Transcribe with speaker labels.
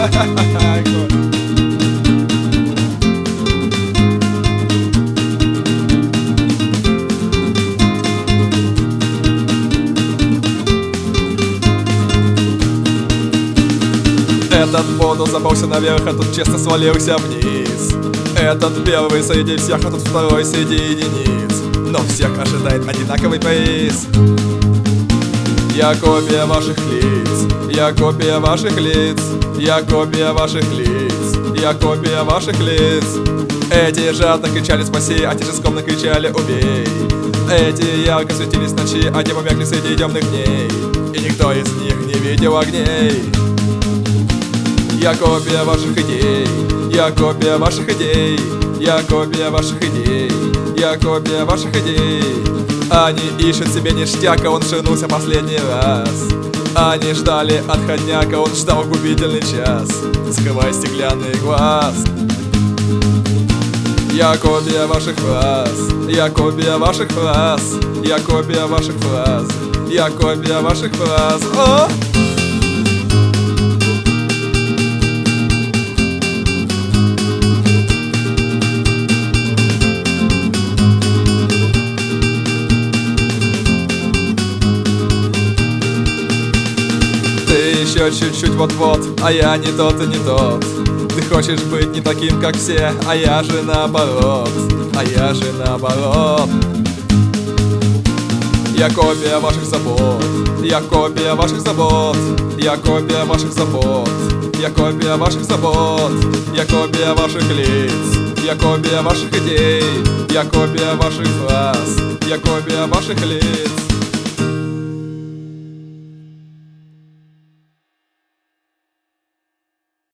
Speaker 1: Этот воду забрался наверх, а тут честно свалился вниз. Этот первый среди всех, а тут второй среди единиц. Но всех ожидает одинаковый приз. Я копия ваших лиц, я копия ваших лиц, я копия ваших лиц, я копия ваших лиц. Эти жадно кричали спаси, а те же скромно кричали убей. Эти ярко светились в ночи, а те померкли среди темных дней. И никто из них не видел огней. Я копия ваших идей, я копия ваших идей, я копия ваших идей, я копия ваших идей. Они ищут себе ништяка, он ширнулся последний раз. Они ждали отходняка, он ждал губительный час, скрывая стеклянный глаз. Я копия ваших фраз, я копия ваших фраз, я копия ваших фраз, я копия ваших фраз. О! Еще чуть-чуть вот-вот, а я не тот и не тот. Ты хочешь быть не таким, как все, а я же наоборот, а я же наоборот. Я копия ваших забот, я копия ваших забот, я копия ваших забот, я копия ваших забот, я копия ваших лиц, я копия ваших идей, я копия ваших фраз, я копия ваших лиц.